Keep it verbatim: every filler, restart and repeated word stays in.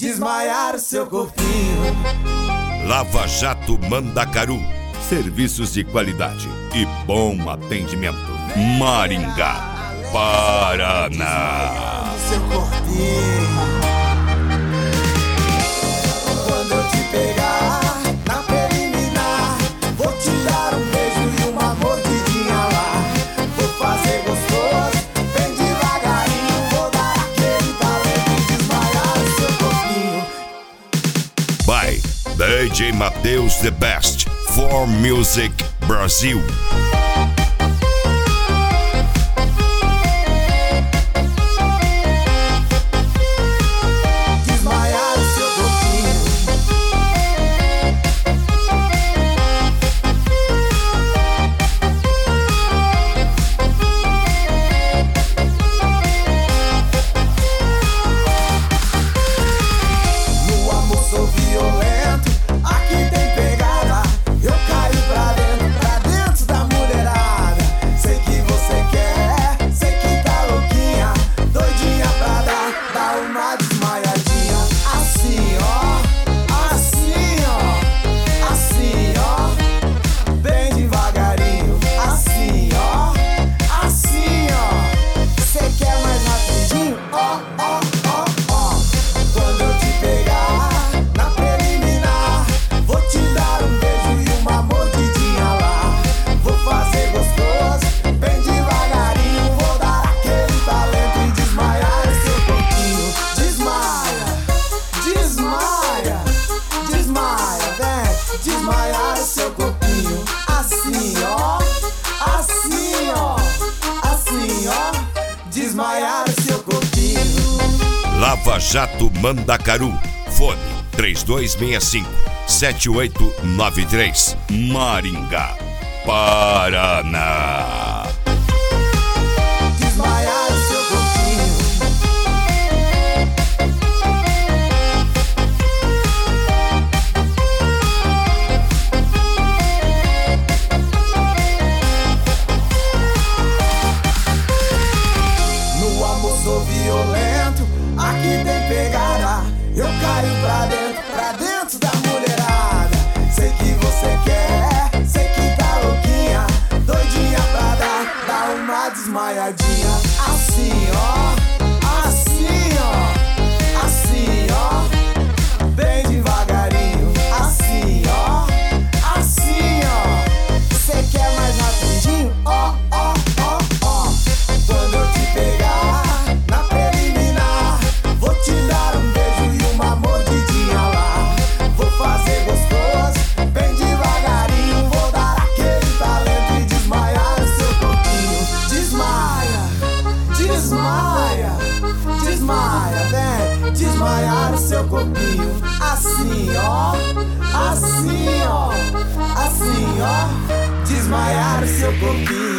desmaiar o seu corpinho. Lava Jato Mandacaru, serviços de qualidade e bom atendimento. Maringá, Paraná. Seu corpinho. Quando eu te pegar na preliminar, vou te dar um beijo e uma mordidinha lá. Vou fazer gostoso, bem devagarinho. Vou dar aquele talento e desmaiar o seu corpinho. By D J Mateus The Best for Music Brasil. Desmaiar o seu corpinho, assim ó, assim ó, assim ó, desmaiar o seu corpinho. Lava Jato Mandacaru, fone três dois seis cinco, sete oito nove três, Maringá, Paraná. Desmaiar o seu corpinho. Sou violento, aqui tem pegada. Eu caio pra dentro, pra dentro da mulherada. Sei que você quer, sei que tá louquinha, doidinha pra dar, dar uma desmaiadinha. Assim ó, assim ó, assim ó, bem devagarinho. Assim ó, assim ó, cê quer mais rapidinho? Ó, ó, ó, ó. Quando eu te pegar desmaiar o seu corpinho, assim ó, assim ó, assim ó, desmaiar o seu corpinho.